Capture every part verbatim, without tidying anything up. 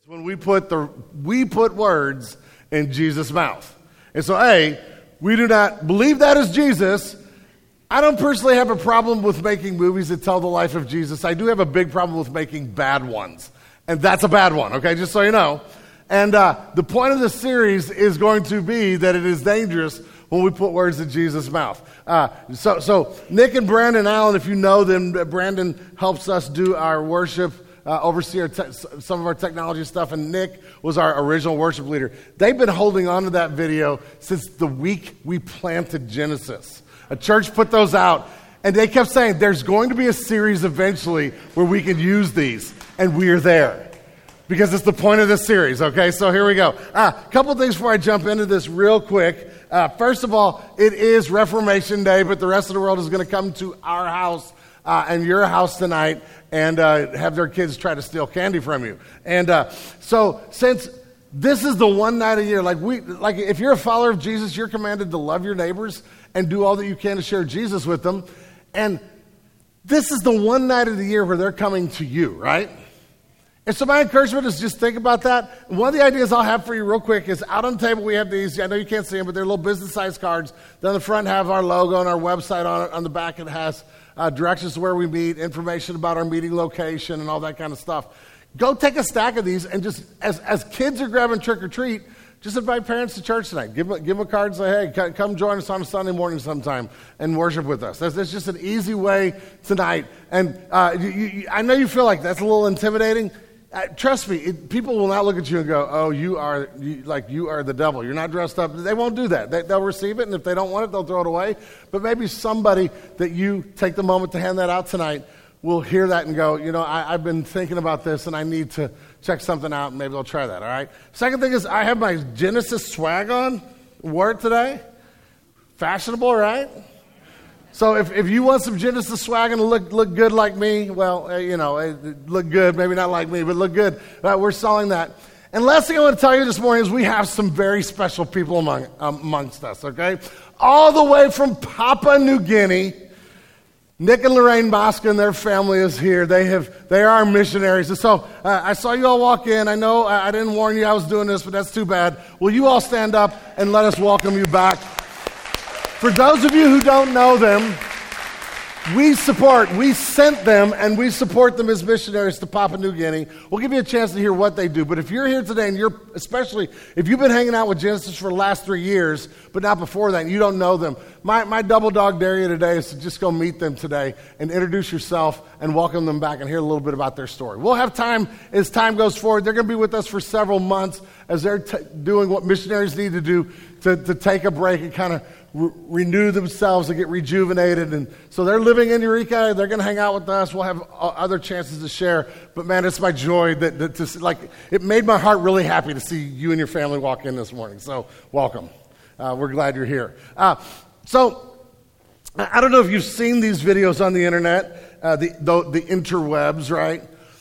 When we put the we put words in Jesus' mouth. And so, A, we do not believe that is Jesus. I don't personally have a problem with making movies that tell the life of Jesus. I do have a big problem with making bad ones. And that's a bad one, okay, just so you know. And uh, the point of this series is going to be that it is dangerous when we put words in Jesus' mouth. Uh, so, so Nick and Brandon Allen, if you know them, Brandon helps us do our worship, uh, oversee our te- some of our technology stuff, and Nick was our original worship leader. They've been holding on to that video since the week we planted Genesis. A church put those out, and they kept saying, there's going to be a series eventually where we can use these, and we're there. Because it's the point of this series, okay? So here we go. A uh, couple things before I jump into this real quick. Uh, first of all, it is Reformation Day, but the rest of the world is going to come to our house uh, and your house tonight and uh, have their kids try to steal candy from you. And uh, so since this is the one night a year, like we, like if you're a follower of Jesus, you're commanded to love your neighbors and do all that you can to share Jesus with them. And this is the one night of the year where they're coming to you, right? And so my encouragement is just think about that. One of the ideas I'll have for you real quick is out on the table we have these. I know you can't see them, but they're little business-sized cards. Then on the front have our logo and our website on it. On the back it has uh, directions to where we meet, information about our meeting location and all that kind of stuff. Go take a stack of these and just, as, as kids are grabbing trick-or-treat, just invite parents to church tonight. Give them, give them a card and say, hey, come join us on a Sunday morning sometime and worship with us. That's, that's just an easy way tonight. And uh, you, you, I know you feel like that's a little intimidating. Uh, trust me, it, people will not look at you and go, oh, you are you, like you are the devil. You're not dressed up. They won't do that. They, they'll receive it, and if they don't want it, they'll throw it away. But maybe somebody that you take the moment to hand that out tonight will hear that and go, you know, I, I've been thinking about this, and I need to check something out, and maybe they'll try that, all right? Second thing is I have my Genesis swag on. Wore it today. Fashionable, right? So if, if you want some Genesis swag and look look good like me, well, uh, you know, uh, look good, maybe not like me, but look good. Uh, we're selling that. And last thing I want to tell you this morning is we have some very special people among um, amongst us, okay? All the way from Papua New Guinea, Nick and Lorraine Mosca and their family is here. They have they are our missionaries. And so uh, I saw you all walk in. I know I, I didn't warn you I was doing this, but that's too bad. Will you all stand up and let us welcome you back? For those of you who don't know them, we support, we sent them, and we support them as missionaries to Papua New Guinea. We'll give you a chance to hear what they do. But if you're here today, and you're, especially if you've been hanging out with Genesis for the last three years, but not before that, and you don't know them, my, my double dog dare you today is to just go meet them today and introduce yourself and welcome them back and hear a little bit about their story. We'll have time as time goes forward. They're going to be with us for several months as they're t- doing what missionaries need to do to, to take a break and kind of Re- renew themselves and get rejuvenated. And so they're living in Eureka. They're going to hang out with us. We'll have uh, other chances to share. But man, it's my joy that, that to, like, it made my heart really happy to see you and your family walk in this morning. So welcome. Uh, we're glad you're here. Uh, so I don't know if you've seen these videos on the internet, uh, the, the the interwebs, right?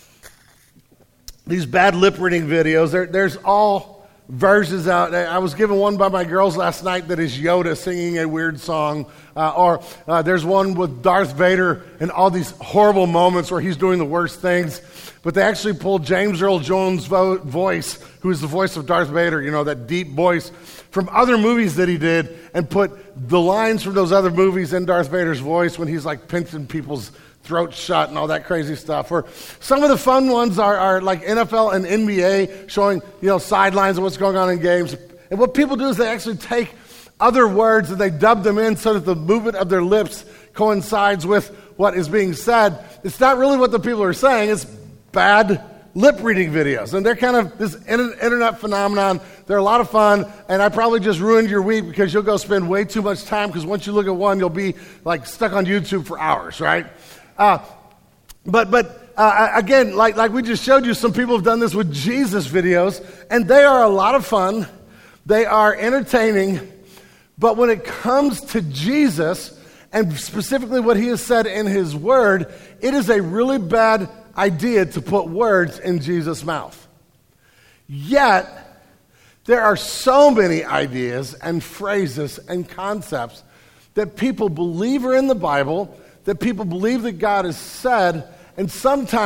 These bad lip reading videos. There, there's all versions out there. I was given one by my girls last night that is Yoda singing a weird song. Uh, or uh, there's one with Darth Vader and all these horrible moments where he's doing the worst things. But they actually pulled James Earl Jones' vo- voice, who is the voice of Darth Vader, you know, that deep voice, from other movies that he did, and put the lines from those other movies in Darth Vader's voice when he's like pinching people's throat shut and all that crazy stuff. Or some of the fun ones are, are like N F L and N B A showing, you know, sidelines of what's going on in games. And what people do is they actually take other words and they dub them in so that the movement of their lips coincides with what is being said. It's not really what the people are saying. It's bad lip reading videos. And they're kind of this internet phenomenon. They're a lot of fun. And I probably just ruined your week because you'll go spend way too much time, because once you look at one, you'll be like stuck on YouTube for hours, right? Uh, but but uh, again, like like we just showed you, some people have done this with Jesus videos, and they are a lot of fun. They are entertaining. But when it comes to Jesus, and specifically what he has said in his word, it is a really bad idea to put words in Jesus' mouth. Yet, there are so many ideas and phrases and concepts that people believe are in the Bible, that people believe that God has said, and sometimes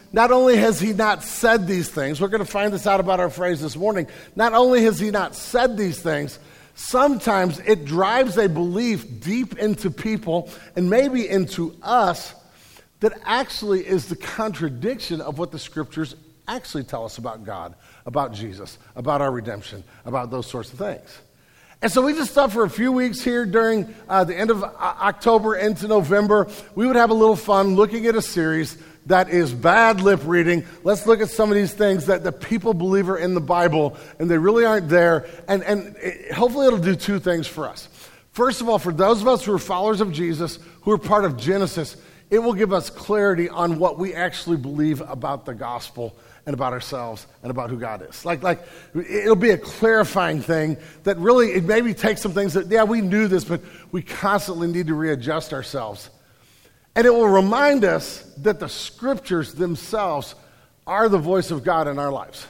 not only has he not said these things, we're going to find this out about our phrase this morning, not only has he not said these things, sometimes it drives a belief deep into people and maybe into us that actually is the contradiction of what the scriptures actually tell us about God, about Jesus, about our redemption, about those sorts of things. And so we just thought for a few weeks here during uh, the end of uh, October into November, we would have a little fun looking at a series that is bad lip reading. Let's look at some of these things that the people believe are in the Bible, and they really aren't there. And, and it, hopefully it'll do two things for us. First of all, for those of us who are followers of Jesus, who are part of Genesis, it will give us clarity on what we actually believe about the gospel and about ourselves and about who God is. Like, like it'll be a clarifying thing that really, it maybe takes some things that, yeah, we knew this, but we constantly need to readjust ourselves. And it will remind us that the scriptures themselves are the voice of God in our lives.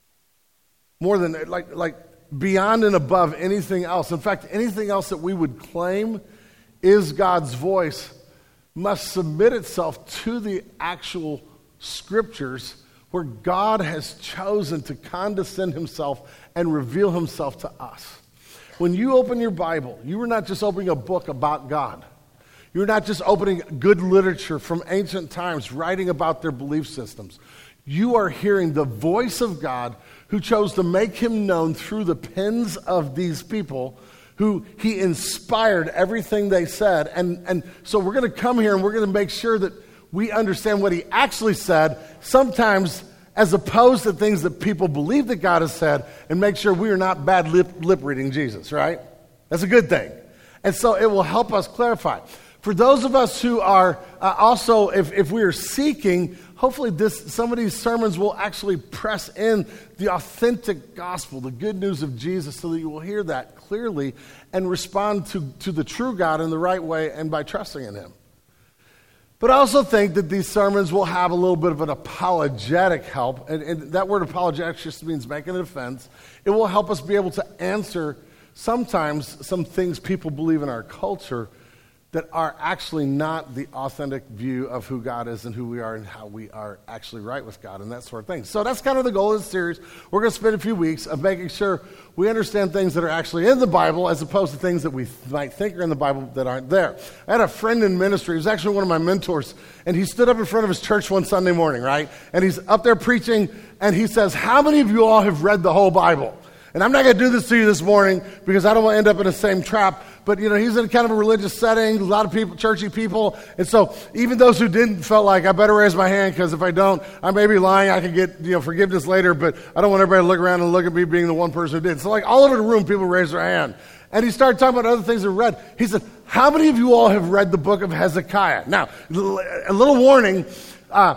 More than, like, like beyond and above anything else. In fact, anything else that we would claim is God's voice must submit itself to the actual scriptures where God has chosen to condescend himself and reveal himself to us. When you open your Bible, you are not just opening a book about God. You're not just opening good literature from ancient times, writing about their belief systems. You are hearing the voice of God who chose to make him known through the pens of these people who he inspired everything they said. And, and so we're going to come here and we're going to make sure that we understand what he actually said, sometimes as opposed to things that people believe that God has said, and make sure we are not bad lip, lip reading Jesus, right? That's a good thing. And so it will help us clarify. For those of us who are uh, also, if, if we are seeking, hopefully this some of these sermons will actually press in the authentic gospel, the good news of Jesus, so that you will hear that clearly and respond to, to the true God in the right way and by trusting in him. But I also think that these sermons will have a little bit of an apologetic help. And, and that word apologetic just means making a defense. It will help us be able to answer sometimes some things people believe in our culture that are actually not the authentic view of who God is and who we are and how we are actually right with God and that sort of thing. So that's kind of the goal of this series. We're going to spend a few weeks of making sure we understand things that are actually in the Bible as opposed to things that we might think are in the Bible that aren't there. I had a friend in ministry. He was actually one of my mentors, and he stood up in front of his church one Sunday morning, right? And he's up there preaching, and he says, "How many of you all have read the whole Bible?" And I'm not going to do this to you this morning because I don't want to end up in the same trap. But, you know, he's in kind of a religious setting, a lot of people, churchy people. And so even those who didn't felt like, I better raise my hand because if I don't, I may be lying. I can get, you know, forgiveness later, but I don't want everybody to look around and look at me being the one person who did. So like all over the room, people raised their hand. And he started talking about other things they read. He said, "How many of you all have read the book of Hezekiah?" Now, a little warning. Uh,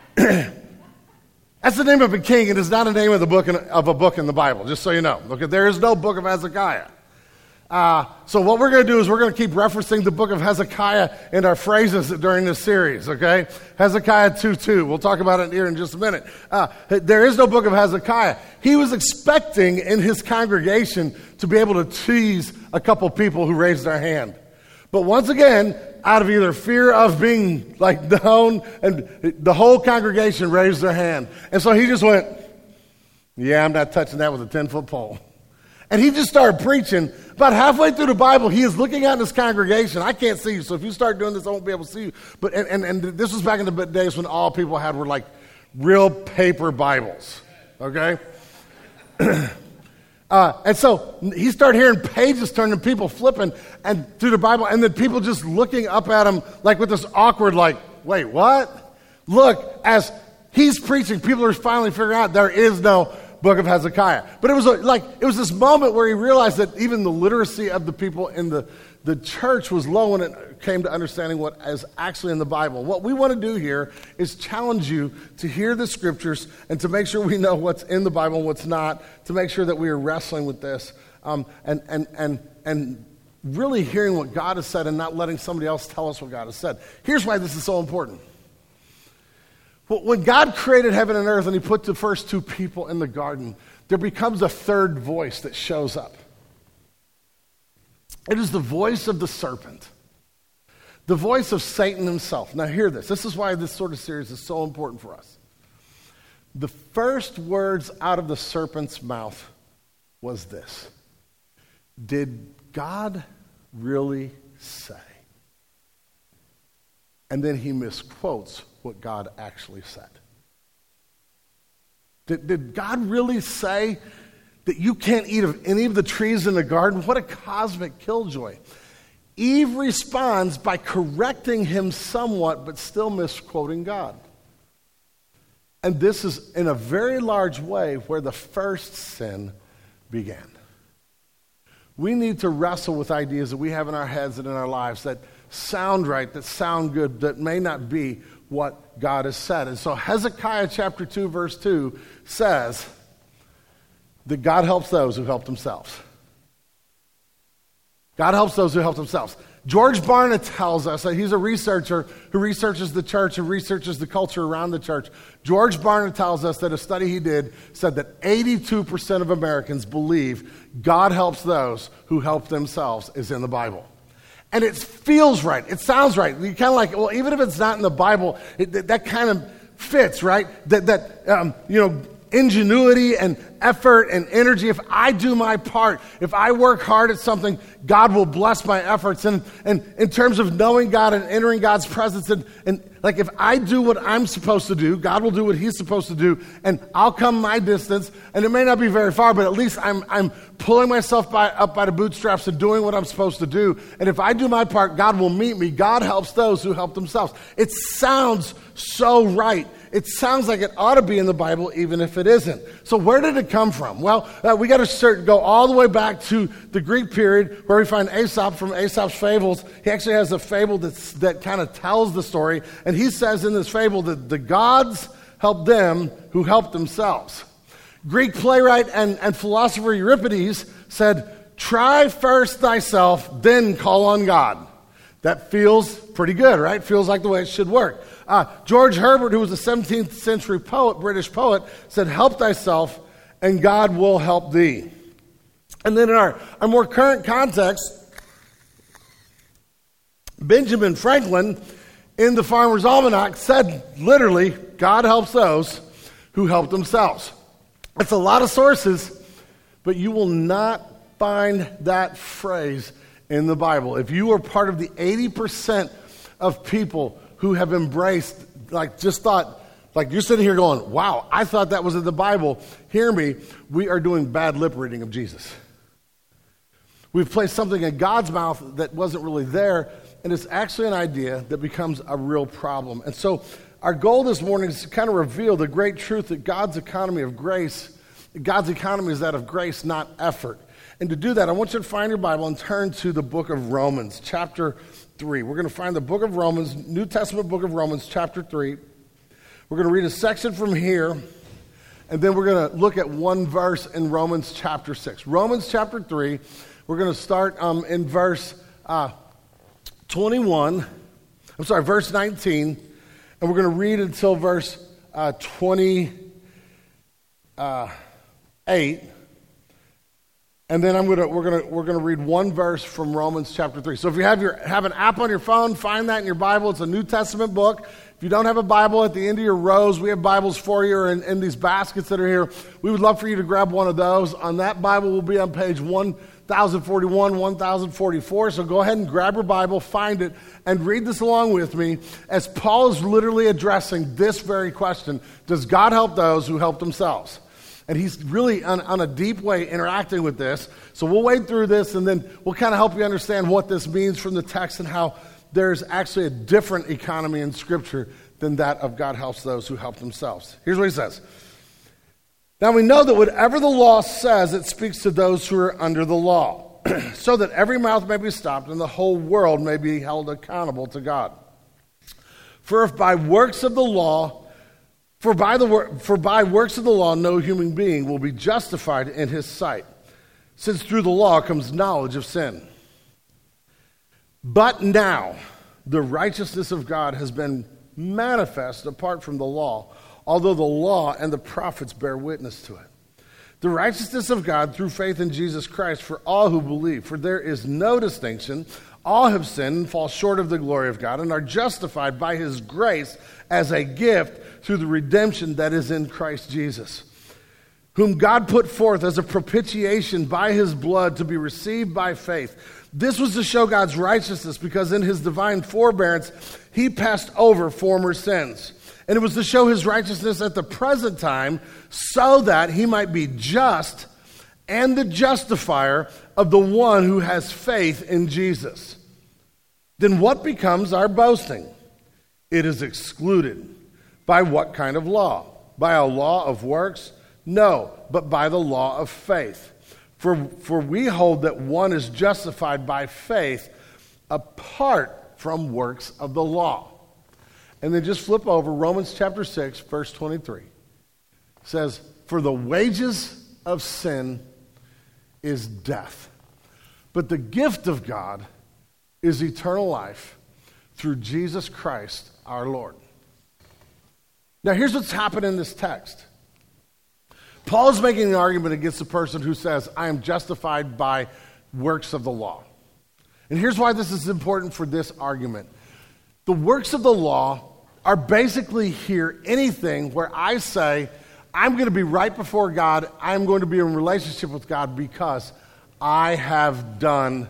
That's the name of a king. It is not a name of the book in, of a book in the Bible, just so you know. Okay, there is no book of Hezekiah. Uh, so what we're going to do is we're going to keep referencing the book of Hezekiah in our phrases during this series, okay? Hezekiah two two. We'll talk about it here in just a minute. Uh, there is no book of Hezekiah. He was expecting in his congregation to be able to tease a couple people who raised their hand. But once again, out of either fear of being like known, and the whole congregation raised their hand. And so he just went, "Yeah, I'm not touching that with a ten-foot pole." And he just started preaching. About halfway through the Bible, he is looking out in his congregation. I can't see you, so if you start doing this, I won't be able to see you. But and, and, and this was back in the days when all people had were like real paper Bibles, okay? Uh, and so he started hearing pages turning, people flipping and through the Bible, and then people just looking up at him like with this awkward, like, "Wait, what?" Look, as he's preaching, people are finally figuring out there is no book of Hezekiah. But it was a, like it was this moment where he realized that even the literacy of the people in the the church was low when it came to understanding what is actually in the Bible. What we want to do here is challenge you to hear the scriptures and to make sure we know what's in the Bible and what's not, to make sure that we are wrestling with this um, and, and, and, and really hearing what God has said and not letting somebody else tell us what God has said. Here's why this is so important. When God created heaven and earth and he put the first two people in the garden, there becomes a third voice that shows up. It is the voice of the serpent, the voice of Satan himself. Now hear this. This is why this sort of series is so important for us. The first words out of the serpent's mouth was this: did God really say? And then he misquotes what God actually said. Did, did God really say that you can't eat of any of the trees in the garden? What a cosmic killjoy. Eve responds by correcting him somewhat, but still misquoting God. And this is, in a very large way, where the first sin began. We need to wrestle with ideas that we have in our heads and in our lives that sound right, that sound good, that may not be what God has said. And so Hezekiah chapter two, verse two says that God helps those who help themselves. God helps those who help themselves. George Barna tells us that he's a researcher who researches the church and researches the culture around the church. George Barna tells us that a study he did said that eighty-two percent of Americans believe God helps those who help themselves is in the Bible. And it feels right. It sounds right. You kind of like, well, even if it's not in the Bible, it, that, that kind of fits, right? That, that um, you know, ingenuity and effort and energy. If I do my part, if I work hard at something, God will bless my efforts. And, and in terms of knowing God and entering God's presence, and, and like if I do what I'm supposed to do, God will do what he's supposed to do, and I'll come my distance, and it may not be very far, but at least I'm I'm pulling myself by, up by the bootstraps and doing what I'm supposed to do. And if I do my part, God will meet me. God helps those who help themselves. It sounds so right. It sounds like it ought to be in the Bible, even if it isn't. So where did it come from? Well, uh, we got to start, go all the way back to the Greek period where we find Aesop from Aesop's Fables. He actually has a fable that's, that kind of tells the story. And he says in this fable that the gods help them who help themselves. Greek playwright and, and philosopher Euripides said, try first thyself, then call on God. That feels pretty good, right? Feels like the way it should work. Uh, George Herbert, who was a seventeenth century poet, British poet, said, help thyself and God will help thee. And then in our, our more current context, Benjamin Franklin in the Farmer's Almanac said literally, God helps those who help themselves. It's a lot of sources, but you will not find that phrase in the Bible. If you are part of the eighty percent of people who have embraced, like just thought, like you're sitting here going, wow, I thought that was in the Bible. Hear me, we are doing bad lip reading of Jesus. We've placed something in God's mouth that wasn't really there, and it's actually an idea that becomes a real problem. And so our goal this morning is to kind of reveal the great truth that God's economy of grace, God's economy is that of grace, not effort. And to do that, I want you to find your Bible and turn to the book of Romans, chapter three. We're going to find the book of Romans, New Testament book of Romans, chapter three. We're going to read a section from here, and then we're going to look at one verse in Romans chapter six. Romans chapter three, we're going to start um, in verse uh, twenty-one. I'm sorry, verse nineteen, and we're going to read until verse uh, twenty-eight. And then I'm gonna we're gonna we're gonna read one verse from Romans chapter three. So if you have your have an app on your phone, find that in your Bible. It's a New Testament book. If you don't have a Bible, at the end of your rows, we have Bibles for you, or in, in these baskets that are here. We would love for you to grab one of those. On that Bible will be on page one thousand forty-one, one thousand forty-four. So go ahead and grab your Bible, find it, and read this along with me as Paul is literally addressing this very question: does God help those who help themselves? And he's really on, on a deep way interacting with this. So we'll wade through this, and then we'll kind of help you understand what this means from the text and how there's actually a different economy in Scripture than that of God helps those who help themselves. Here's what he says. Now we know that whatever the law says, it speaks to those who are under the law, so that every mouth may be stopped and the whole world may be held accountable to God. For if by works of the law For by the wor- for by works of the law, no human being will be justified in his sight, since through the law comes knowledge of sin. But now the righteousness of God has been manifest apart from the law, although the law and the prophets bear witness to it. The righteousness of God through faith in Jesus Christ for all who believe, for there is no distinction. All have sinned and fall short of the glory of God and are justified by his grace as a gift through the redemption that is in Christ Jesus, whom God put forth as a propitiation by his blood to be received by faith. This was to show God's righteousness, because in his divine forbearance he passed over former sins. And it was to show his righteousness at the present time, so that he might be just and the justifier of the one who has faith in Jesus. Then what becomes our boasting? It is excluded. By what kind of law? By a law of works? No, but by the law of faith. For, for we hold that one is justified by faith apart from works of the law. And then just flip over Romans chapter six, verse twenty-three. It says, for the wages of sin is death, but the gift of God is eternal life through Jesus Christ our Lord. Now here's what's happened in this text. Paul's making an argument against the person who says, I am justified by works of the law. And here's why this is important for this argument. The works of the law are basically here anything where I say, I'm going to be right before God, I'm going to be in relationship with God because I have done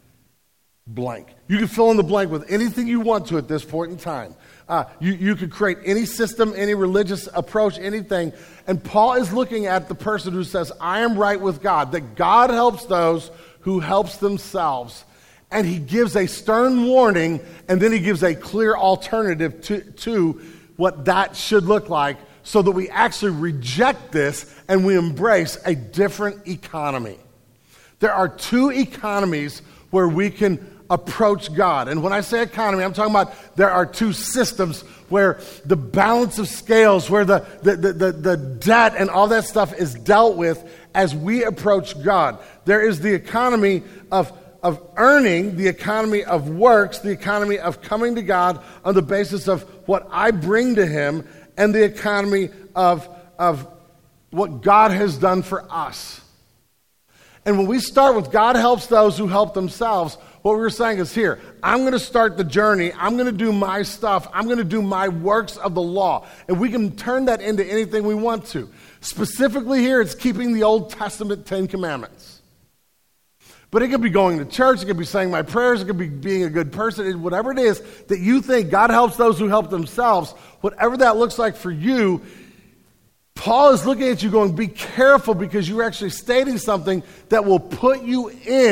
blank. You can fill in the blank with anything you want to at this point in time. Uh, you, you could create any system, any religious approach, anything. And Paul is looking at the person who says, I am right with God, that God helps those who helps themselves. And he gives a stern warning, and then he gives a clear alternative to, to what that should look like, so that we actually reject this and we embrace a different economy. There are two economies where we can approach God. And when I say economy, I'm talking about there are two systems where the balance of scales, where the, the, the, the, the debt and all that stuff is dealt with as we approach God. There is the economy of of earning, the economy of works, the economy of coming to God on the basis of what I bring to him, and the economy of, of what God has done for us. And when we start with God helps those who help themselves, what we're saying is here, I'm going to start the journey, I'm going to do my stuff, I'm going to do my works of the law. And we can turn that into anything we want to. Specifically here, it's keeping the Old Testament Ten Commandments. But it could be going to church, it could be saying my prayers, it could be being a good person, whatever it is that you think God helps those who help themselves, whatever that looks like for you, Paul is looking at you going, be careful, because you're actually stating something that will put you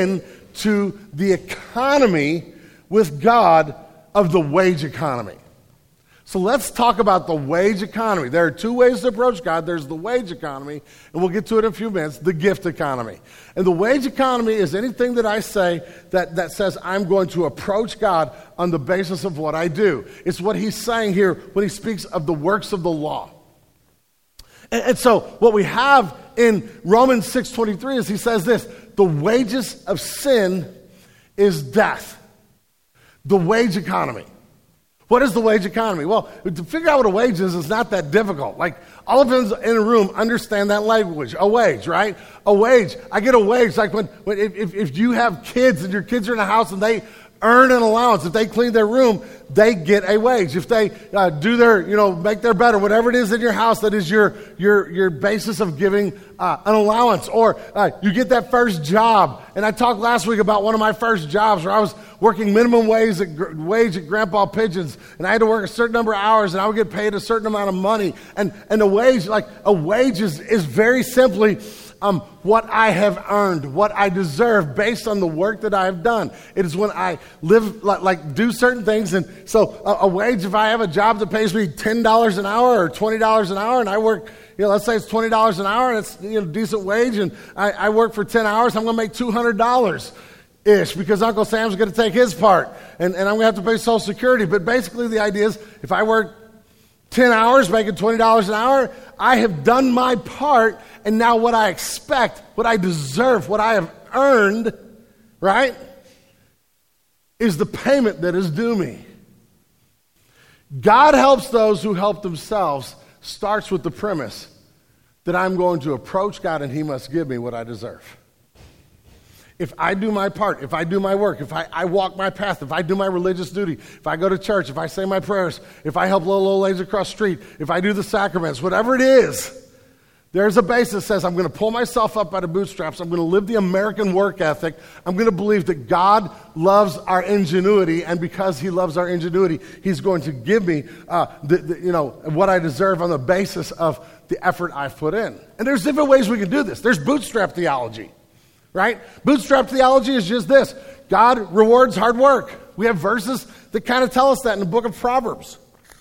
into the economy with God of the wage economy. So let's talk about the wage economy. There are two ways to approach God. There's the wage economy, and we'll get to it in a few minutes, the gift economy. And the wage economy is anything that I say that, that says I'm going to approach God on the basis of what I do. It's what he's saying here when he speaks of the works of the law. And, and so what we have in Romans six twenty-three is he says this, the wages of sin is death. The wage economy. What is the wage economy? Well, to figure out what a wage is, is not that difficult. Like, all of us in a room understand that language. A wage, right? A wage. I get a wage. Like when, when if, if you have kids and your kids are in a house and they earn an allowance, if they clean their room, they get a wage. If they uh, do their, you know, make their bed or whatever it is in your house, that is your your your basis of giving uh, an allowance. Or uh, you get that first job. And I talked last week about one of my first jobs where I was working minimum wage at, wage at Grandpa Pigeon's, and I had to work a certain number of hours, and I would get paid a certain amount of money. And and a wage, like a wage, is is very simply Um, what I have earned, what I deserve based on the work that I have done. It is when I live, like, like do certain things. And so a, a wage, if I have a job that pays me ten dollars an hour or twenty dollars an hour, and I work, you know, let's say it's twenty dollars an hour, and it's, you know, decent wage, and I, I work for ten hours, I'm going to make two hundred dollars ish, because Uncle Sam's going to take his part, and, and I'm going to have to pay Social Security. But basically the idea is, if I work ten hours, making twenty dollars an hour, I have done my part, and now what I expect, what I deserve, what I have earned, right, is the payment that is due me. God helps those who help themselves starts with the premise that I'm going to approach God and he must give me what I deserve. If I do my part, if I do my work, if I, I walk my path, if I do my religious duty, if I go to church, if I say my prayers, if I help little old ladies across the street, if I do the sacraments, whatever it is, there's a base that says I'm going to pull myself up by the bootstraps. I'm going to live the American work ethic. I'm going to believe that God loves our ingenuity, and because he loves our ingenuity, he's going to give me uh, the, the, you know, what I deserve on the basis of the effort I've put in. And there's different ways we can do this. There's bootstrap theology. Right? Bootstrap theology is just this. God rewards hard work. We have verses that kind of tell us that in the book of Proverbs.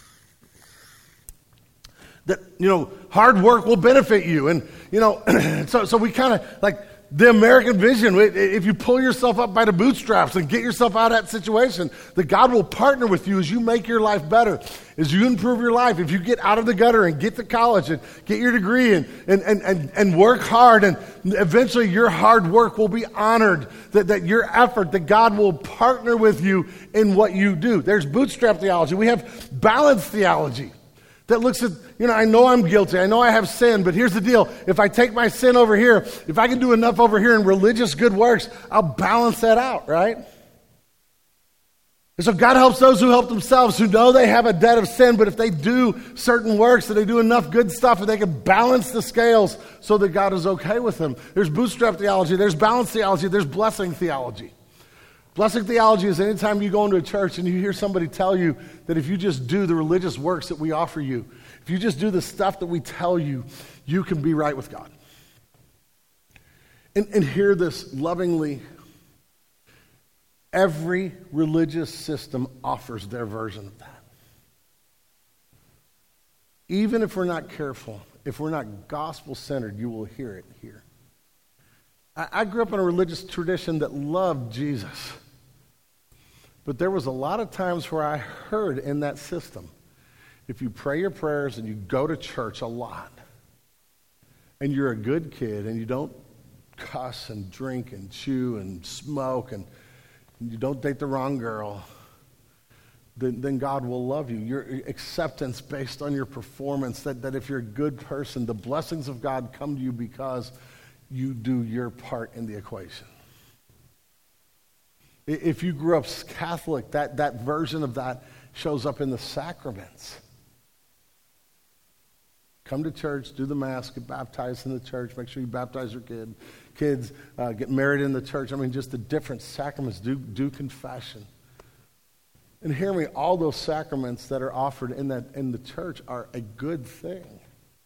That, you know, hard work will benefit you. And, you know, so, so we kind of, like, the American vision, if you pull yourself up by the bootstraps and get yourself out of that situation, that God will partner with you as you make your life better, as you improve your life. If you get out of the gutter and get to college and get your degree and, and, and, and, and work hard, and eventually your hard work will be honored, that, that your effort, that God will partner with you in what you do. There's bootstrap theology. We have balanced theology that looks at, you know, I know I'm guilty. I know I have sin, but here's the deal. If I take my sin over here, if I can do enough over here in religious good works, I'll balance that out, right? And so God helps those who help themselves, who know they have a debt of sin, but if they do certain works, that they do enough good stuff, and they can balance the scales so that God is okay with them. There's bootstrap theology. There's balance theology. There's blessing theology. Blessing theology is anytime you go into a church and you hear somebody tell you that if you just do the religious works that we offer you, if you just do the stuff that we tell you, you can be right with God. And, and hear this lovingly. Every religious system offers their version of that. Even if we're not careful, if we're not gospel-centered, you will hear it here. I, I grew up in a religious tradition that loved Jesus. But there was a lot of times where I heard in that system, if you pray your prayers and you go to church a lot, and you're a good kid and you don't cuss and drink and chew and smoke and you don't date the wrong girl, then, then God will love you. Your acceptance based on your performance, that, that if you're a good person, the blessings of God come to you because you do your part in the equation. If you grew up Catholic, that, that version of that shows up in the sacraments. Come to church, do the Mass, get baptized in the church, make sure you baptize your kid, kids, uh, get married in the church. I mean, just the different sacraments, do, do confession. And hear me, all those sacraments that are offered in, that, in the church are a good thing.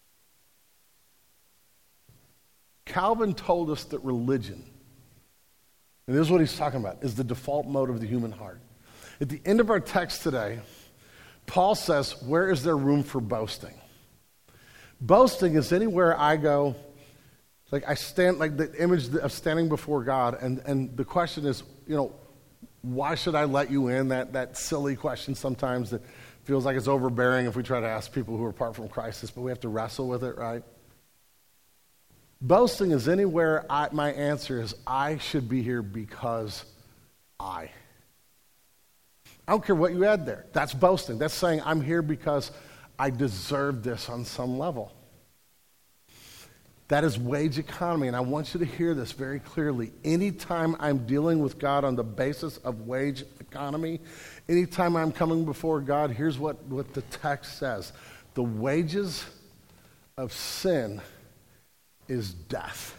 Calvin told us that religion, and this is what he's talking about, is the default mode of the human heart. At the end of our text today, Paul says, where is there room for boasting? Boasting is anywhere I go, like I stand, like the image of standing before God, and, and the question is, you know, why should I let you in? That, that silly question sometimes that feels like it's overbearing if we try to ask people who are apart from Christ, but we have to wrestle with it, right? Boasting is anywhere I, my answer is, I should be here because I. I don't care what you add there. That's boasting. That's saying I'm here because I deserve this on some level. That is wage economy, and I want you to hear this very clearly. Anytime I'm dealing with God on the basis of wage economy, anytime I'm coming before God, here's what, what the text says. The wages of sin is death.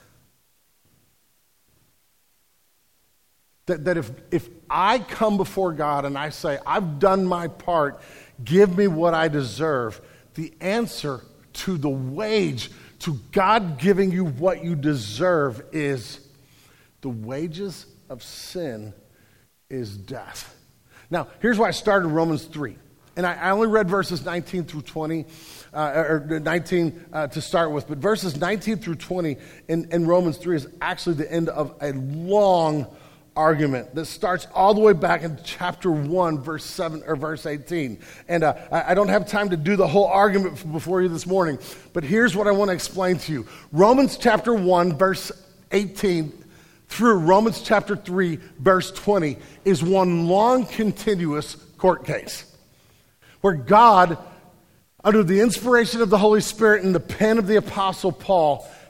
That, that if, if I come before God and I say, I've done my part, give me what I deserve, the answer to the wage, to God giving you what you deserve, is the wages of sin is death. Now, here's why I started Romans three. And I, I only read verses nineteen through twenty, uh, or nineteen uh, to start with, but verses nineteen through twenty in, in Romans three is actually the end of a long argument that starts all the way back in chapter one, verse seven or verse eighteen. And uh, I, I don't have time to do the whole argument before you this morning, but here's what I want to explain to you. Romans chapter one, verse eighteen through Romans chapter three, verse twenty is one long continuous court case where God, under the inspiration of the Holy Spirit and the pen of the Apostle Paul,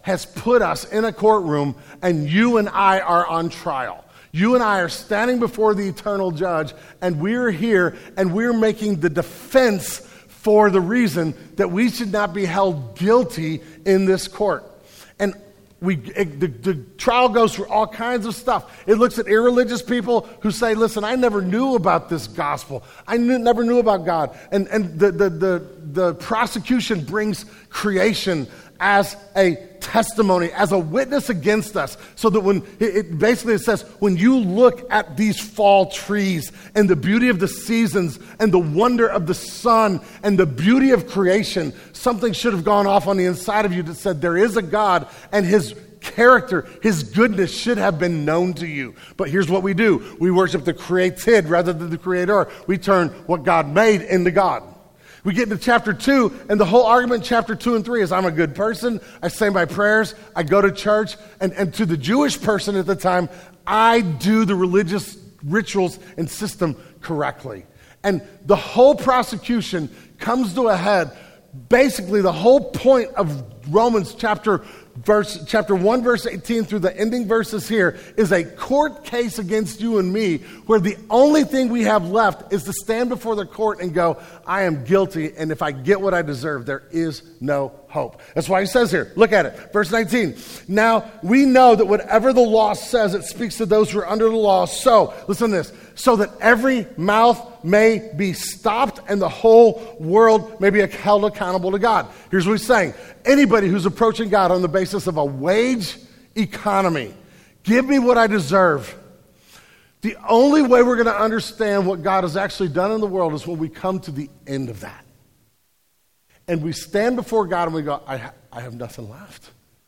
has put us in a courtroom, and you and I are on trial. You and I are standing before the eternal judge, and we're here, and we're making the defense for the reason that we should not be held guilty in this court. And we, it, the, the trial goes through all kinds of stuff. It looks at irreligious people who say, listen, I never knew about this gospel. I knew, never knew about God. And, and the, the, the, the prosecution brings creation as a testimony, as a witness against us, so that when it, it basically it says, when you look at these fall trees and the beauty of the seasons and the wonder of the sun and the beauty of creation, something should have gone off on the inside of you that said there is a God, and his character, his goodness should have been known to you. But here's what we do. We worship the created rather than the creator. We turn what God made into God. We get into chapter two, and the whole argument in chapter two and three is I'm a good person, I say my prayers, I go to church, and, and to the Jewish person at the time, I do the religious rituals and system correctly. And the whole prosecution comes to a head. Basically, the whole point of Romans chapter verse chapter one, verse eighteen through the ending verses here is a court case against you and me, where the only thing we have left is to stand before the court and go, I am guilty, and if I get what I deserve, there is no hope. That's why he says here, look at it, verse nineteen. Now, we know that whatever the law says, it speaks to those who are under the law. So, listen to this, so that every mouth may be stopped and the whole world may be held accountable to God. Here's what he's saying. Anybody who's approaching God on the basis of a wage economy, give me what I deserve. The only way we're going to understand what God has actually done in the world is when we come to the end of that. And we stand before God and we go, I, ha- I have nothing left.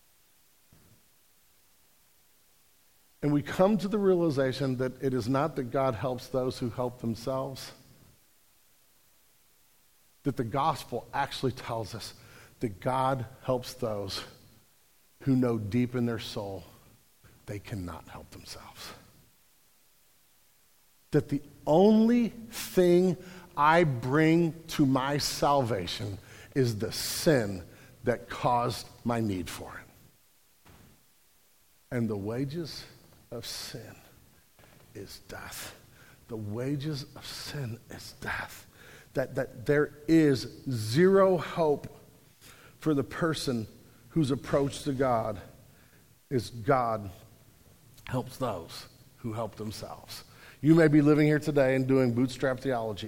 And we come to the realization that it is not that God helps those who help themselves. That the gospel actually tells us that God helps those who know deep in their soul they cannot help themselves. That the only thing I bring to my salvation is the sin that caused my need for it. And the wages of sin is death. The wages of sin is death. That, that there is zero hope for the person whose approach to God is God helps those who help themselves. You may be living here today and doing bootstrap theology.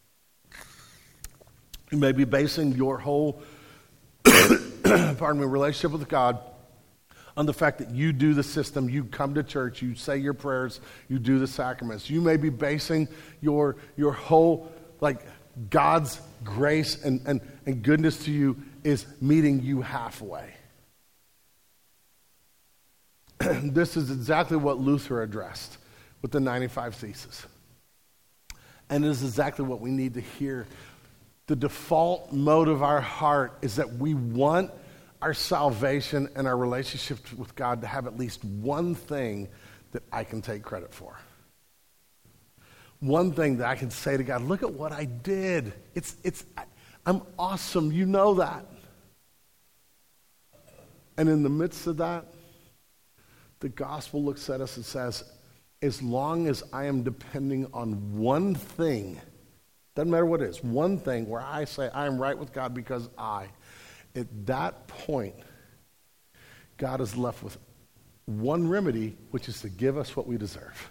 You may be basing your whole pardon me, relationship with God on the fact that you do the system, you come to church, you say your prayers, you do the sacraments. You may be basing your your whole, like, God's grace and, and, and goodness to you is meeting you halfway. This is exactly what Luther addressed with the ninety-five Theses. And it is exactly what we need to hear. The default mode of our heart is that we want our salvation and our relationship with God to have at least one thing that I can take credit for. One thing that I can say to God, look at what I did. It's, it's, I'm awesome. You know that. And in the midst of that, the gospel looks at us and says, as long as I am depending on one thing, doesn't matter what it is, one thing where I say I am right with God because I, at that point, God is left with one remedy, which is to give us what we deserve.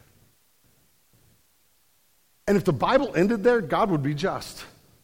And if the Bible ended there, God would be just.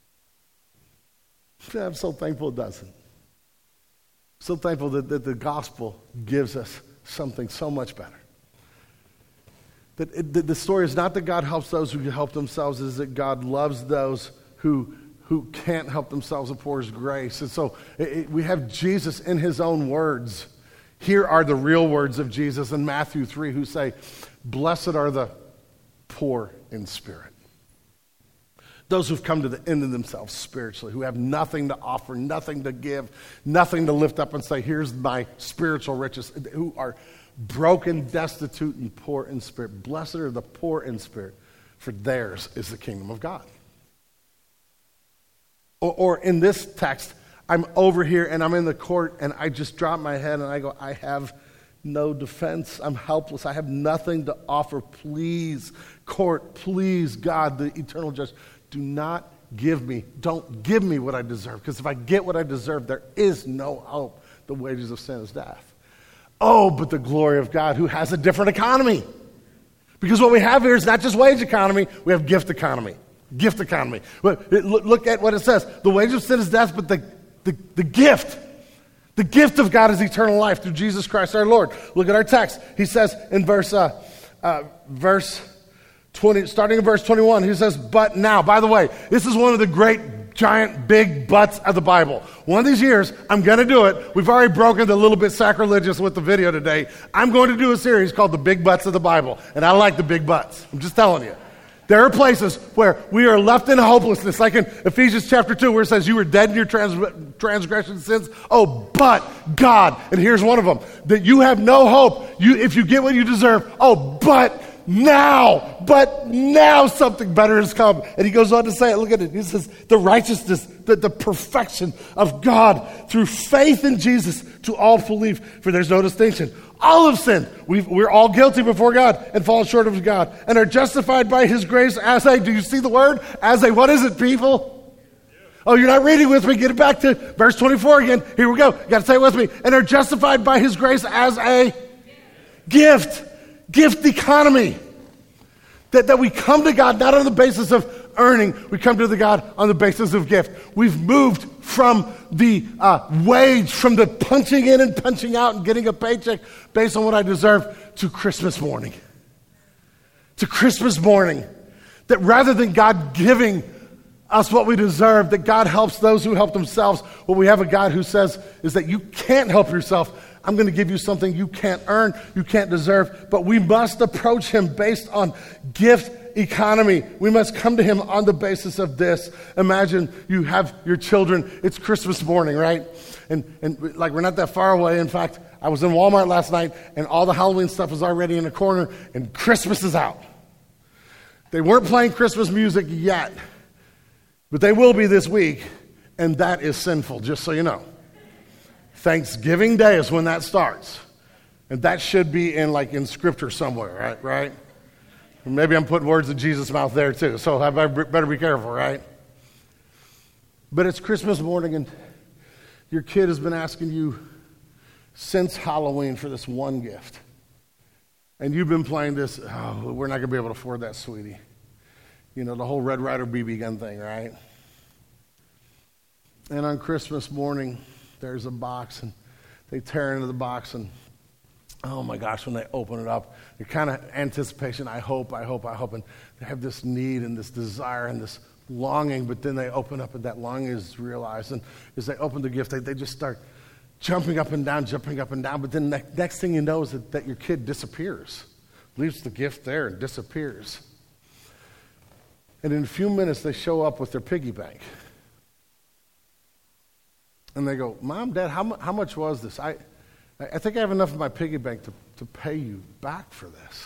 I'm so thankful it doesn't. So thankful that, that the gospel gives us something so much better. That, it, that the story is not that God helps those who can help themselves, it is that God loves those who, who can't help themselves and pours grace. And so it, it, we have Jesus in his own words. Here are the real words of Jesus in Matthew three who say, blessed are the poor in spirit. Those who've come to the end of themselves spiritually, who have nothing to offer, nothing to give, nothing to lift up and say, here's my spiritual riches, who are broken, destitute, and poor in spirit. Blessed are the poor in spirit, for theirs is the kingdom of God. Or, or in this text, I'm over here and I'm in the court and I just drop my head and I go, I have no defense. I'm helpless. I have nothing to offer. Please, court, please, God, the eternal judge, do not give me, don't give me what I deserve. Because if I get what I deserve, there is no hope. The wages of sin is death. Oh, but the glory of God who has a different economy. Because what we have here is not just wage economy, we have gift economy. Gift economy. Look at what it says. The wages of sin is death, but the, the, the gift, the gift of God is eternal life through Jesus Christ our Lord. Look at our text. He says in verse, uh, uh, verse twenty, starting in verse twenty-one, he says, but now. By the way, this is one of the great, giant, big buts of the Bible. One of these years, I'm going to do it. We've already broken the little bit sacrilegious with the video today. I'm going to do a series called The Big Butts of the Bible. And I like the big butts. I'm just telling you. There are places where we are left in hopelessness, like in Ephesians chapter two, where it says you were dead in your trans- transgression sins. Oh, but God, and here's one of them, that you have no hope you, if you get what you deserve. Oh, but now, but now something better has come. And he goes on to say it. Look at it. He says the righteousness, the, the perfection of God through faith in Jesus to all who believe, for there's no distinction. All have sinned. We've, we're all guilty before God and fallen short of God and are justified by his grace as a, do you see the word? As a, what is it, people? Oh, you're not reading with me. Get it back to verse twenty-four again. Here we go. You got to say it with me. And are justified by his grace as a gift. Gift economy. That, that we come to God not on the basis of earning. We come to the God on the basis of gift. We've moved from the uh, wage, from the punching in and punching out and getting a paycheck based on what I deserve, to Christmas morning. To Christmas morning. That rather than God giving us what we deserve, that God helps those who help themselves. What we have a God who says is that you can't help yourself. I'm going to give you something you can't earn, you can't deserve, but we must approach him based on gift economy. We must come to him on the basis of this. Imagine you have your children. It's Christmas morning, right? And, and like we're not that far away. In fact, I was in Walmart last night and all the Halloween stuff is already in the corner and Christmas is out. They weren't playing Christmas music yet, but they will be this week, and that is sinful, just so you know. Thanksgiving Day is when that starts. And that should be in like in scripture somewhere, right? Right? Maybe I'm putting words in Jesus' mouth there too. So I better be careful, right? But it's Christmas morning and your kid has been asking you since Halloween for this one gift. And you've been playing this, oh, we're not going to be able to afford that, sweetie. You know, the whole Red Ryder B B gun thing, right? And on Christmas morning, there's a box, and they tear into the box, and oh my gosh, when they open it up, the kind of anticipation, I hope, I hope, I hope, and they have this need and this desire and this longing, but then they open up and that longing is realized, and as they open the gift, they, they just start jumping up and down, jumping up and down, but then the next thing you know is that, that your kid disappears, leaves the gift there and disappears. And in a few minutes, they show up with their piggy bank. And they go, Mom, Dad, how, mu- how much was this? I, I think I have enough in my piggy bank to, to pay you back for this.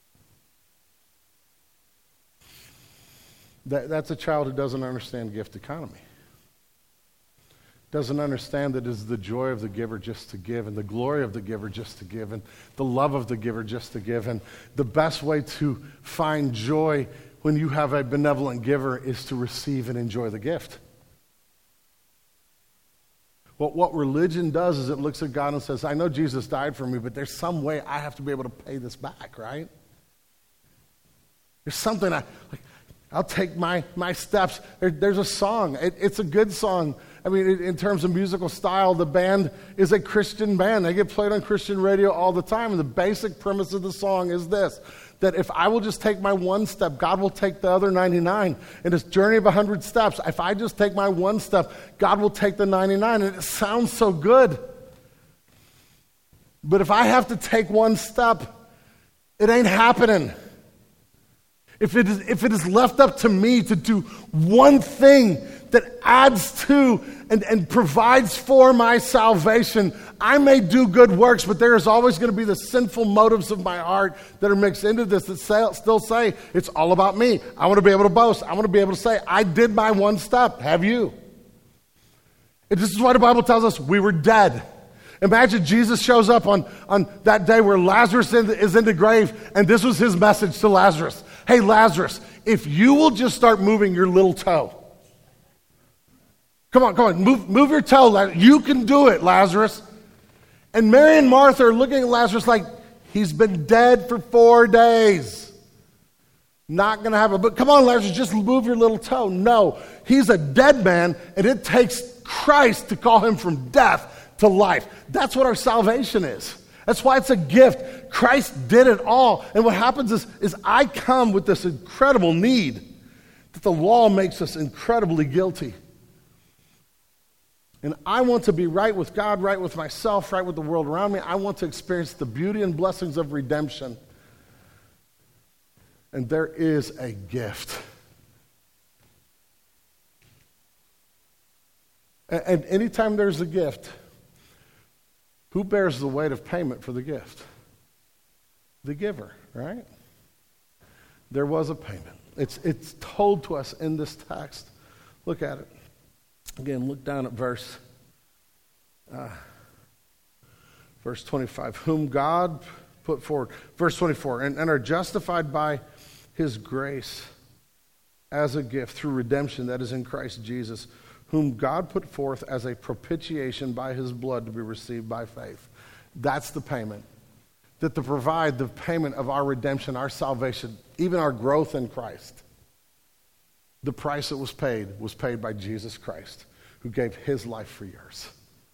That, that's a child who doesn't understand gift economy. Doesn't understand that it is the joy of the giver just to give, and the glory of the giver just to give, and the love of the giver just to give. And the best way to find joy when you have a benevolent giver is to receive and enjoy the gift. Well, what religion does is it looks at God and says, I know Jesus died for me, but there's some way I have to be able to pay this back, right? There's something, I, like, I'll take my, my steps. There, there's a song. It, it's a good song. I mean, it, in terms of musical style, the band is a Christian band. They get played on Christian radio all the time, and the basic premise of the song is this, that if I will just take my one step, God will take the other ninety-nine. In this journey of one hundred steps, if I just take my one step, God will take the ninety-nine. And it sounds so good. But if I have to take one step, it ain't happening. If it is, if it is left up to me to do one thing that adds to and, and provides for my salvation, I may do good works, but there is always going to be the sinful motives of my heart that are mixed into this that say, still say, it's all about me. I want to be able to boast. I want to be able to say, I did my one step. Have you? And this is why the Bible tells us we were dead. Imagine Jesus shows up on, on that day where Lazarus is in the grave, and this was his message to Lazarus. Hey, Lazarus, if you will just start moving your little toe. Come on, come on, move, move your toe. You can do it, Lazarus. And Mary and Martha are looking at Lazarus like, he's been dead for four days. Not going to have a, but come on, Lazarus, just move your little toe. No, he's a dead man, and it takes Christ to call him from death to life. That's what our salvation is. That's why it's a gift. Christ did it all. And what happens is, is I come with this incredible need that the law makes us incredibly guilty. And I want to be right with God, right with myself, right with the world around me. I want to experience the beauty and blessings of redemption. And there is a gift. And, and anytime there's a gift, who bears the weight of payment for the gift? The giver, right? There was a payment. It's, it's told to us in this text. Look at it. Again, look down at verse, uh, verse twenty-five. Whom God put forward. Verse twenty-four. And, and are justified by his grace as a gift through redemption that is in Christ Jesus, whom God put forth as a propitiation by his blood to be received by faith. That's the payment. That to provide the payment of our redemption, our salvation, even our growth in Christ. The price that was paid was paid by Jesus Christ, who gave his life for yours.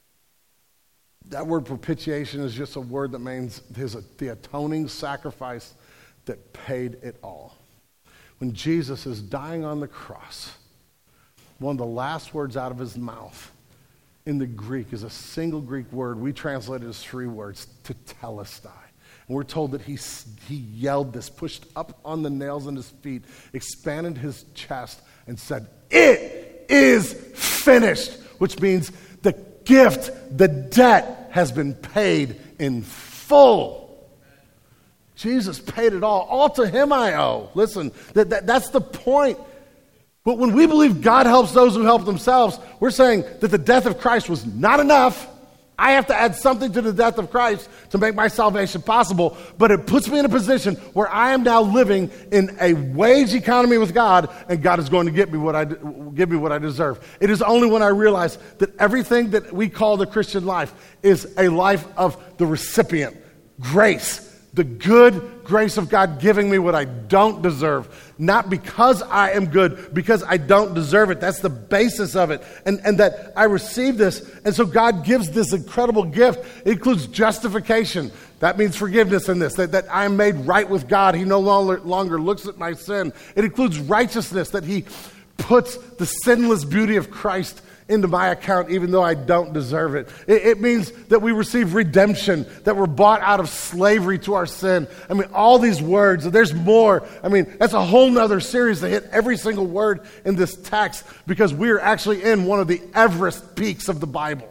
That word propitiation is just a word that means his, the atoning sacrifice that paid it all. When Jesus is dying on the cross, one of the last words out of his mouth in the Greek is a single Greek word. We translate it as three words, tetelestai. And we're told that he, he yelled this, pushed up on the nails in his feet, expanded his chest, and said, "It is finished," which means the gift, the debt has been paid in full. Jesus paid it all. All to him I owe. Listen, that, that, that's the point. But when we believe God helps those who help themselves, we're saying that the death of Christ was not enough. I have to add something to the death of Christ to make my salvation possible, but it puts me in a position where I am now living in a wage economy with God, and God is going to give me what I give me what I deserve. It is only when I realize that everything that we call the Christian life is a life of the recipient, grace, the good grace of God giving me what I don't deserve. Not because I am good, because I don't deserve it. That's the basis of it. And, and that I receive this. And so God gives this incredible gift. It includes justification. That means forgiveness in this. That, that I am made right with God. He no longer, longer looks at my sin. It includes righteousness. That he puts the sinless beauty of Christ into my account even though I don't deserve it. it. It means that we receive redemption, that we're bought out of slavery to our sin. I mean, all these words, there's more. I mean, that's a whole nother series to hit every single word in this text because we're actually in one of the Everest peaks of the Bible.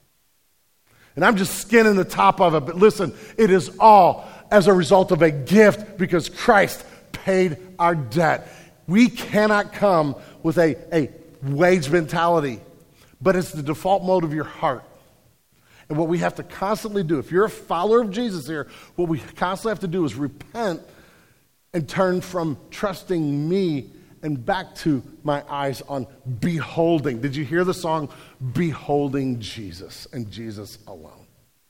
And I'm just skinning the top of it, but listen, it is all as a result of a gift because Christ paid our debt. We cannot come with a, a wage mentality. But it's the default mode of your heart. And what we have to constantly do, if you're a follower of Jesus here, what we constantly have to do is repent and turn from trusting me and back to my eyes on beholding. Did you hear the song, Beholding Jesus and Jesus alone?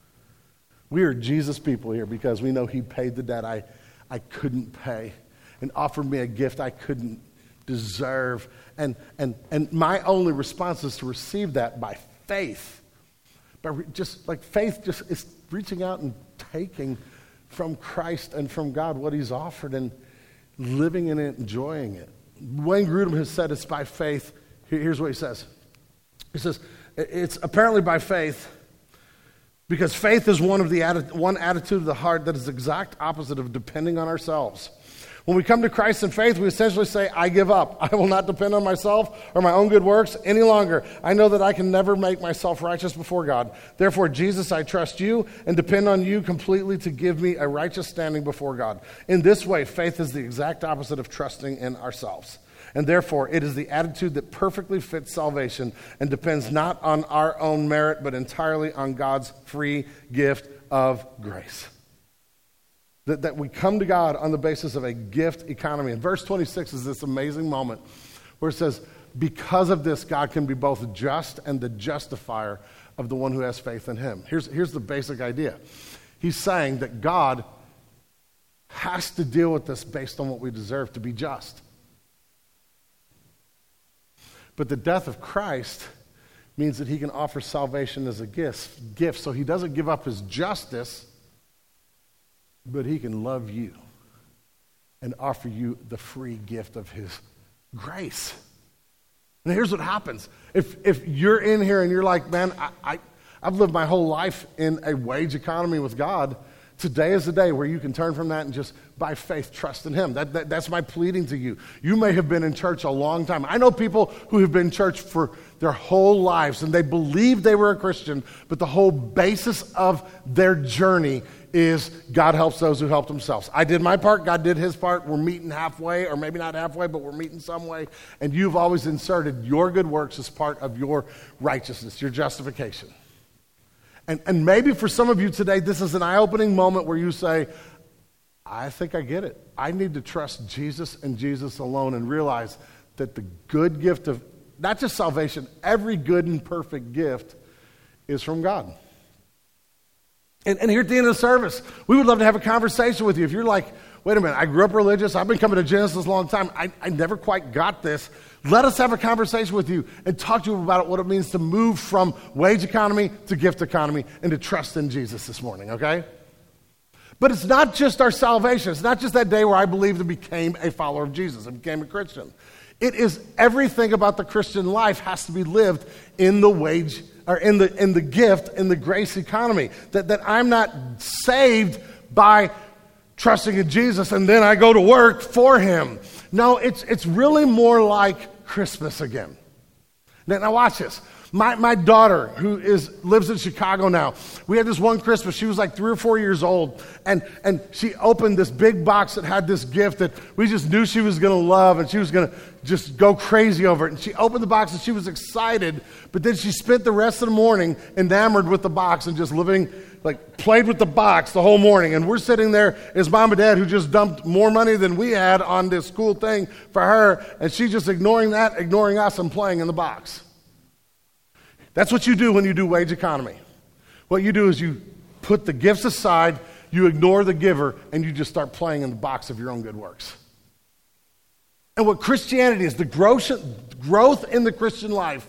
We are Jesus people here because we know he paid the debt I, I couldn't pay and offered me a gift I couldn't deserve. And, and, and my only response is to receive that by faith. But re- just like faith just is reaching out and taking from Christ and from God what he's offered and living in it, enjoying it. Wayne Grudem has said it's by faith. Here, here's what he says. He says, it's apparently by faith because faith is one of the atti- one attitude of the heart that is the exact opposite of depending on ourselves. When we come to Christ in faith, we essentially say, I give up. I will not depend on myself or my own good works any longer. I know that I can never make myself righteous before God. Therefore, Jesus, I trust you and depend on you completely to give me a righteous standing before God. In this way, faith is the exact opposite of trusting in ourselves. And therefore, it is the attitude that perfectly fits salvation and depends not on our own merit, but entirely on God's free gift of grace. That, that we come to God on the basis of a gift economy. And verse twenty-six is this amazing moment where it says, because of this, God can be both just and the justifier of the one who has faith in him. Here's, here's the basic idea. He's saying that God has to deal with this based on what we deserve to be just. But the death of Christ means that he can offer salvation as a gift. gift. So he doesn't give up his justice, but he can love you and offer you the free gift of his grace. And here's what happens. If if you're in here and you're like, man, I, I, I've lived my whole life in a wage economy with God, today is the day where you can turn from that and just, by faith, trust in him. That, that, that's my pleading to you. You may have been in church a long time. I know people who have been in church for their whole lives, and they believed they were a Christian, but the whole basis of their journey is God helps those who help themselves. I did my part, God did his part. We're meeting halfway, or maybe not halfway, but we're meeting some way. And you've always inserted your good works as part of your righteousness, your justification. And, and maybe for some of you today, this is an eye-opening moment where you say, I think I get it. I need to trust Jesus and Jesus alone and realize that the good gift of, not just salvation, every good and perfect gift is from God. And, and here at the end of the service, we would love to have a conversation with you. If you're like, wait a minute, I grew up religious, I've been coming to Genesis a long time, I, I never quite got this. Let us have a conversation with you and talk to you about what it means to move from wage economy to gift economy and to trust in Jesus this morning, okay? But it's not just our salvation. It's not just that day where I believed and became a follower of Jesus and became a Christian. It is everything about the Christian life has to be lived in the wage or in the in the gift, in the grace economy. That, that I'm not saved by trusting in Jesus and then I go to work for him. No, it's it's really more like Christmas again. Now, now watch this. My my daughter, who is lives in Chicago now, we had this one Christmas. She was like three or four years old, and, and she opened this big box that had this gift that we just knew she was going to love, and she was going to just go crazy over it. And she opened the box, and she was excited, but then she spent the rest of the morning enamored with the box and just living, like played with the box the whole morning. And we're sitting there as mom and dad who just dumped more money than we had on this cool thing for her, and she's just ignoring that, ignoring us, and playing in the box. That's what you do when you do wage economy. What you do is you put the gifts aside, you ignore the giver, and you just start playing in the box of your own good works. And what Christianity is, the growth, growth in the Christian life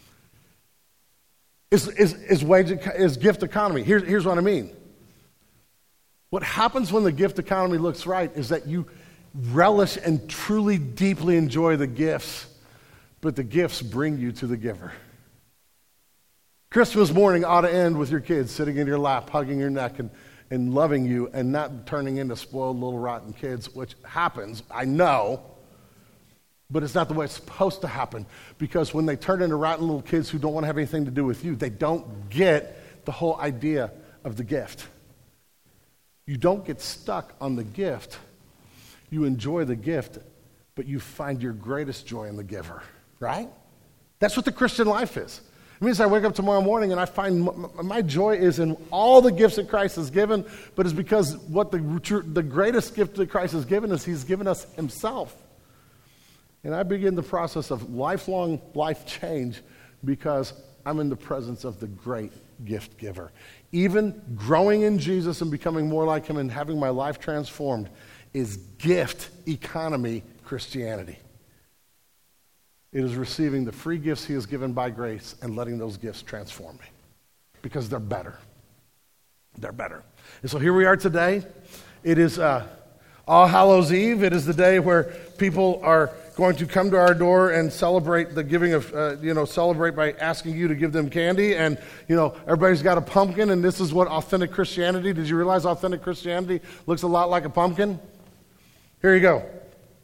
is, is, is, wage, is gift economy. Here's, here's what I mean. What happens when the gift economy looks right is that you relish and truly deeply enjoy the gifts, but the gifts bring you to the giver. Christmas morning ought to end with your kids sitting in your lap, hugging your neck and, and loving you and not turning into spoiled little rotten kids, which happens, I know, but it's not the way it's supposed to happen, because when they turn into rotten little kids who don't want to have anything to do with you, they don't get the whole idea of the gift. You don't get stuck on the gift. You enjoy the gift, but you find your greatest joy in the giver, right? That's what the Christian life is. It means I wake up tomorrow morning and I find m- my joy is in all the gifts that Christ has given, but it's because what the, the greatest gift that Christ has given us, he's given us himself. And I begin the process of lifelong life change because I'm in the presence of the great gift giver. Even growing in Jesus and becoming more like him and having my life transformed is gift economy Christianity. It is receiving the free gifts he has given by grace and letting those gifts transform me because they're better. They're better. And so here we are today. It is uh, All Hallows Eve. It is the day where people are going to come to our door and celebrate the giving of, uh, you know, celebrate by asking you to give them candy. And, you know, everybody's got a pumpkin, and this is what authentic Christianity, did you realize authentic Christianity looks a lot like a pumpkin? Here you go.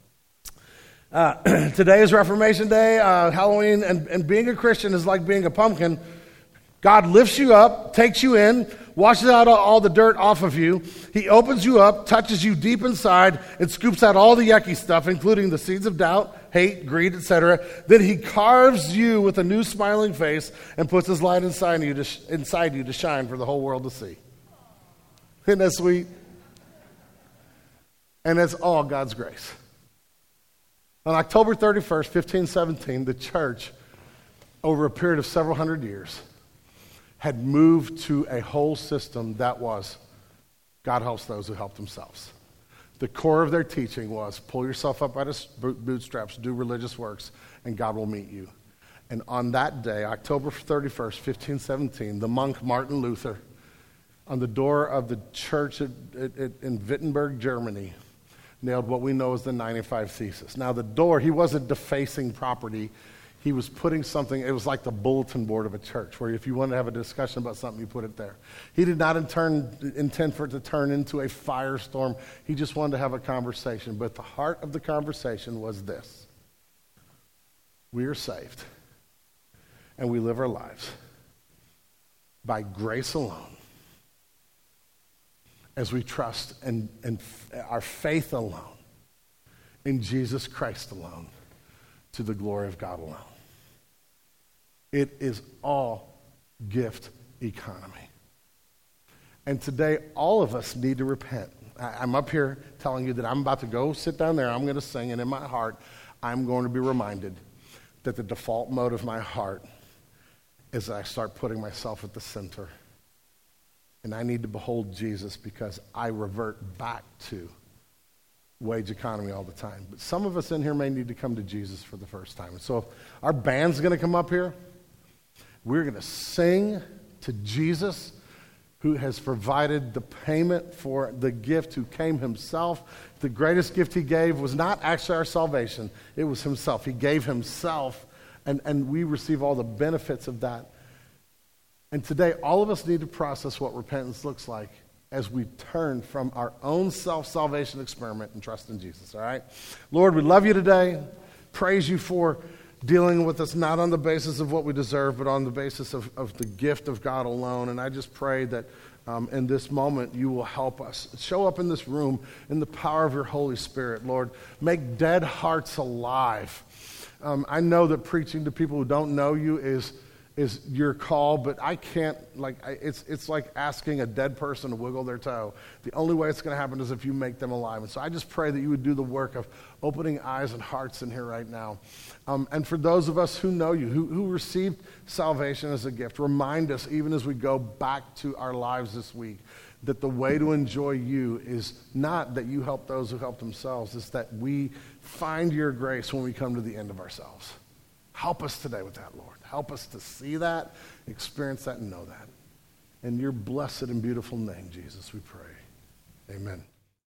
Uh, today is Reformation Day, uh, Halloween, and, and being a Christian is like being a pumpkin. God lifts you up, takes you in, washes out all the dirt off of you. He opens you up, touches you deep inside, and scoops out all the yucky stuff, including the seeds of doubt, hate, greed, et cetera. Then he carves you with a new smiling face and puts his light inside you to, sh- inside you to shine for the whole world to see. Isn't that sweet? And it's all God's grace. On October thirty-first, fifteen seventeen, the church, over a period of several hundred years, had moved to a whole system that was, God helps those who help themselves. The core of their teaching was, pull yourself up by the bootstraps, do religious works, and God will meet you. And on that day, October thirty-first, fifteen seventeen, the monk Martin Luther, on the door of the church at, at, in Wittenberg, Germany, nailed what we know as the ninety-five Thesis. Now, the door, he wasn't defacing property. He was putting something, it was like the bulletin board of a church, where if you wanted to have a discussion about something, you put it there. He did not in turn, intend for it to turn into a firestorm. He just wanted to have a conversation. But the heart of the conversation was this: we are saved, and we live our lives by grace alone, as we trust and, and our faith alone in Jesus Christ alone, to the glory of God alone. It is all gift economy. And today, all of us need to repent. I, I'm up here telling you that I'm about to go sit down there, I'm going to sing, and in my heart, I'm going to be reminded that the default mode of my heart is that I start putting myself at the center. And I need to behold Jesus, because I revert back to wage economy all the time. But some of us in here may need to come to Jesus for the first time. And so if our band's going to come up here, we're going to sing to Jesus, who has provided the payment for the gift, who came himself. The greatest gift he gave was not actually our salvation. It was himself. He gave himself, and, and we receive all the benefits of that. And today, all of us need to process what repentance looks like as we turn from our own self-salvation experiment and trust in Jesus, all right? Lord, we love you today. Praise you for dealing with us not on the basis of what we deserve, but on the basis of, of the gift of God alone. And I just pray that um, in this moment you will help us. Show up in this room in the power of your Holy Spirit, Lord. Make dead hearts alive. Um, I know that preaching to people who don't know you is is your call, but I can't, like, I, it's it's like asking a dead person to wiggle their toe. The only way it's going to happen is if you make them alive. And so I just pray that you would do the work of opening eyes and hearts in here right now. Um, and for those of us who know you, who, who received salvation as a gift, remind us, even as we go back to our lives this week, that the way to enjoy you is not that you help those who help themselves, it's that we find your grace when we come to the end of ourselves. Help us today with that, Lord. Help us to see that, experience that, and know that. In your blessed and beautiful name, Jesus, we pray. Amen.